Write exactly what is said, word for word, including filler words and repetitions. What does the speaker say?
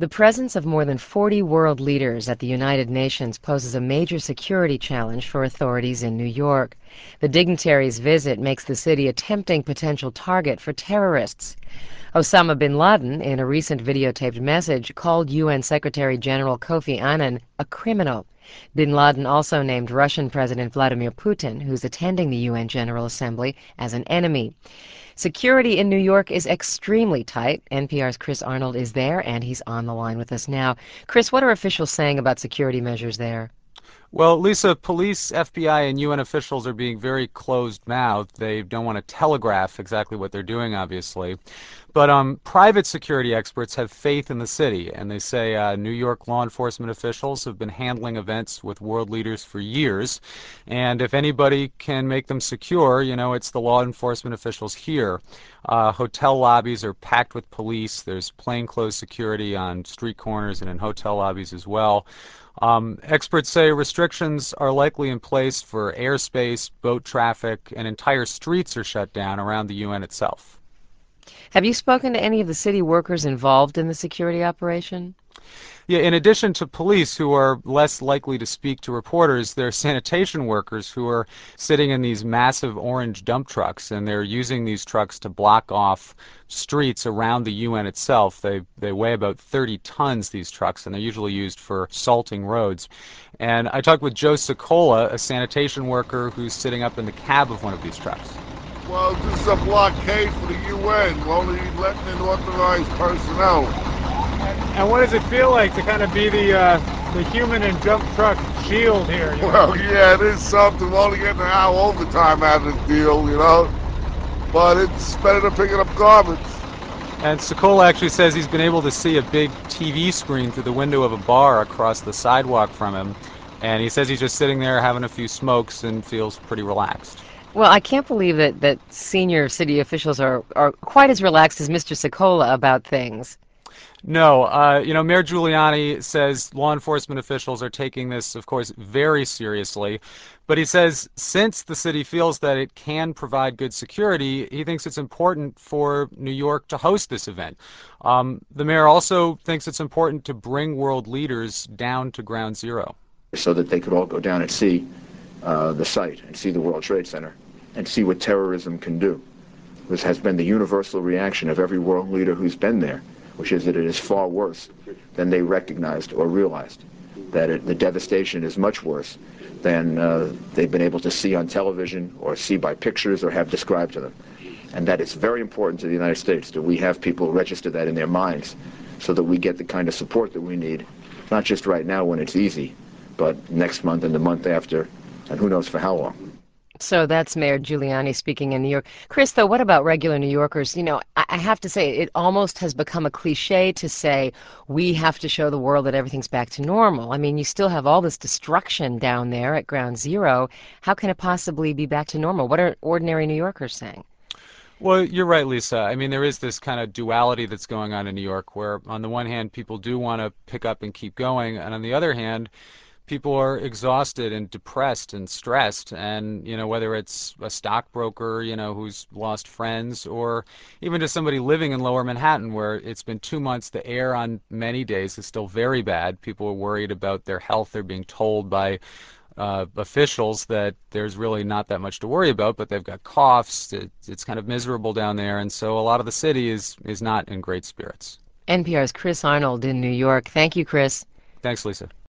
The presence of more than forty world leaders at the United Nations poses a major security challenge for authorities in New York. The dignitaries' visit makes the city a tempting potential target for terrorists. Osama bin Laden, in a recent videotaped message, called U N Secretary General Kofi Annan a criminal. Bin Laden also named Russian President Vladimir Putin, who's attending the U N General Assembly, as an enemy. Security in New York is extremely tight. N P R's Chris Arnold is there, and he's on the line with us now. Chris, what are officials saying about security measures there? Well, Lisa, police, F B I, and U N officials are being very closed-mouthed. They don't want to telegraph exactly what they're doing, obviously. But um, private security experts have faith in the city, and they say uh, New York law enforcement officials have been handling events with world leaders for years. And if anybody can make them secure, you know, it's the law enforcement officials here. Uh, hotel lobbies are packed with police. There's plainclothes security on street corners and in hotel lobbies as well. Um, experts say restrictions are likely in place for airspace, boat traffic, and entire streets are shut down around the U N itself. Have you spoken to any of the city workers involved in the security operation? Yeah, in addition to police who are less likely to speak to reporters, there are sanitation workers who are sitting in these massive orange dump trucks, and they're using these trucks to block off streets around the U N itself. They they weigh about thirty tons, these trucks, and they're usually used for salting roads. And I talked with Joe Cicola, a sanitation worker who's sitting up in the cab of one of these trucks. Well, this is a blockade for the U N, only letting in authorized personnel. And what does it feel like to kind of be the uh, the human and dump truck shield here? You know? Well, yeah, it is something. We're only getting an hour overtime out of the deal, you know. But it's better than picking up garbage. And Cicola actually says he's been able to see a big T V screen through the window of a bar across the sidewalk from him. And he says he's just sitting there having a few smokes and feels pretty relaxed. Well, I can't believe that, that senior city officials are, are quite as relaxed as Mister Cicola about things. No, uh, you know, Mayor Giuliani says law enforcement officials are taking this, of course, very seriously. But he says since the city feels that it can provide good security, he thinks it's important for New York to host this event. Um, the mayor also thinks it's important to bring world leaders down to ground zero. So that they could all go down and see uh, the site and see the World Trade Center and see what terrorism can do. This has been the universal reaction of every world leader who's been there, which is that it is far worse than they recognized or realized, that it, the devastation is much worse than uh, they've been able to see on television or see by pictures or have described to them. And that it's very important to the United States that we have people register that in their minds so that we get the kind of support that we need, not just right now when it's easy, but next month and the month after, and who knows for how long. So that's Mayor Giuliani speaking in New York. Chris, though, what about regular New Yorkers? You know, I, I have to say, it almost has become a cliche to say we have to show the world that everything's back to normal. I mean, you still have all this destruction down there at Ground Zero. How can it possibly be back to normal? What are ordinary New Yorkers saying? Well, you're right, Lisa. I mean, there is this kind of duality that's going on in New York where, on the one hand, people do want to pick up and keep going, and on the other hand, people are exhausted and depressed and stressed, and you know, whether it's a stockbroker, you know, who's lost friends, or even just somebody living in Lower Manhattan where it's been two months, the air on many days is still very bad. People are worried about their health. They're being told by uh, officials that there's really not that much to worry about, but they've got coughs. It, it's kind of miserable down there, and so a lot of the city is is not in great spirits. N P R's Chris Arnold in New York. Thank you, Chris. Thanks, Lisa.